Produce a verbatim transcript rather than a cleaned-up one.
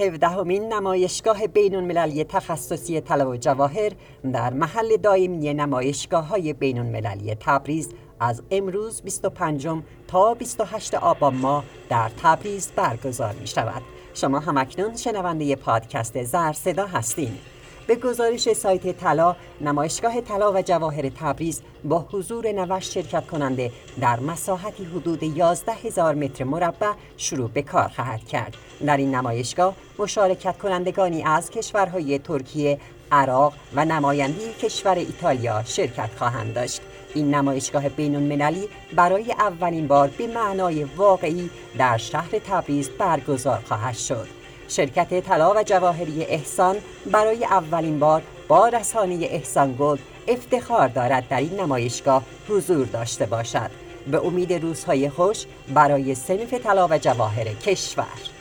هفدهمین نمایشگاه بین‌المللی تخصصی طلا و جواهر در محل دائمی نمایشگاه‌های بین‌المللی تبریز از امروز بیست و پنجم تا بیست و هشتم آبان ماه در تبریز برگزار می شود. شما همکنون شنونده پادکست زر صدا هستید. به گزارش سایت طلا، نمایشگاه طلا و جواهر تبریز با حضور نود شرکت کننده در مساحتی حدود یازده هزار متر مربع شروع به کار خواهد کرد. در این نمایشگاه مشارکت کنندگانی از کشورهای ترکیه، عراق و نماینده کشور ایتالیا شرکت خواهند داشت. این نمایشگاه بین‌المللی برای اولین بار به معنای واقعی در شهر تبریز برگزار خواهد شد. شرکت طلا و جواهری احسان برای اولین بار با رسانه احسان گلد افتخار دارد در این نمایشگاه حضور داشته باشد. به امید روزهای خوش برای صنف طلا و جواهر کشور.